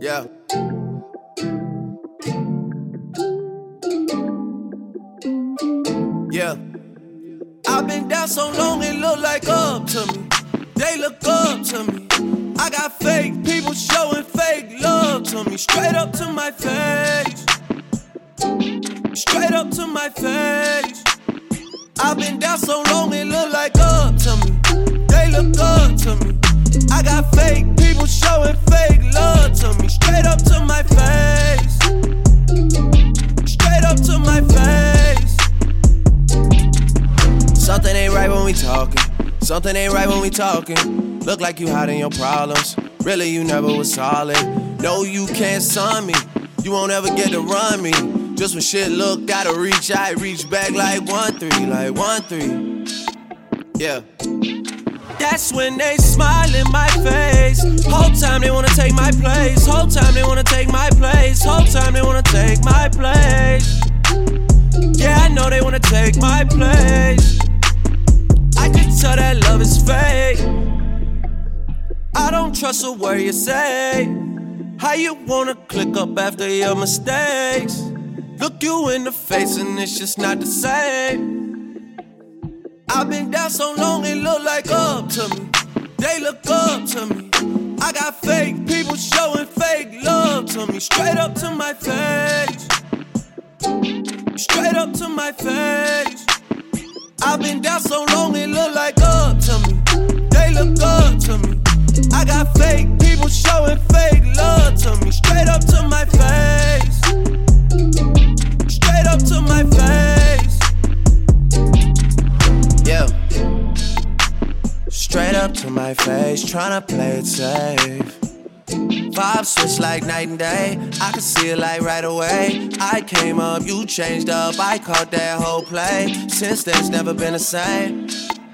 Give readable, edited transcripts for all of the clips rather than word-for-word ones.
Yeah. Yeah. I've been down so long it look like up to me. They look up to me. I got fake people showing fake love to me. Straight up to my face. Straight up to my face. I've been down so long it look like up to me. They look up to me. I got fake people showing fake love to me. Straight up to my face. Straight up to my face. Something ain't right when we talking. Something ain't right when we talking. Look like you hiding your problems. Really, you never was solid. No, you can't son me. You won't ever get to run me. Just when shit look gotta reach, I reach back like 1-3, like 1-3. Yeah. That's when they smile in my face. Whole time they wanna take my place. Whole time they wanna take my place. Whole time they wanna take my place. Yeah, I know they wanna take my place. I can tell that love is fake. I don't trust a word you say. How you wanna click up after your mistakes? Look you in the face and it's just not the same. I've been down so long it look like up to me. They look up to me. I got fake people showing fake love to me. Straight up to my face. Straight up to my face. I've been down so long it look like up to me. They look up to me. I got fake people showing fake love to me. Straight up to my face. Straight up to my face. Yeah. Straight up to my face, tryna play it safe. Vibes switch like night and day. I can see it like right away. I came up, you changed up. I caught that whole play. Since then, it's never been the same.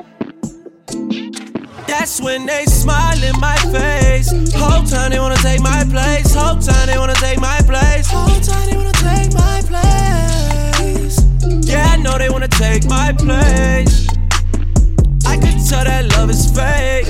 That's when they smile in my face. Whole time they wanna take my place. Whole time they wanna take my place. Whole time they wanna take my place. Yeah, I know they wanna take my place. I can tell that love is fake.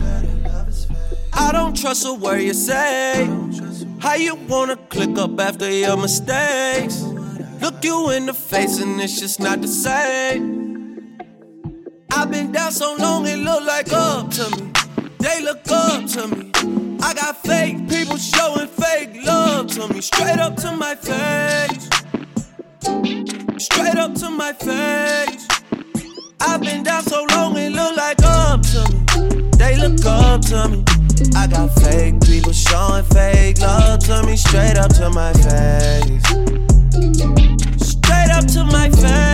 I don't trust a word you say. How you wanna click up after your mistakes? Look you in the face and it's just not the same. I've been down so long it look like up to me. They look up to me. I got fake people showing fake love to me. Straight up to my face. Straight up to my face. I've been down so long it look like up to me. They look up to me. I got fake people showing fake love to me. Straight up to my face. Straight up to my face.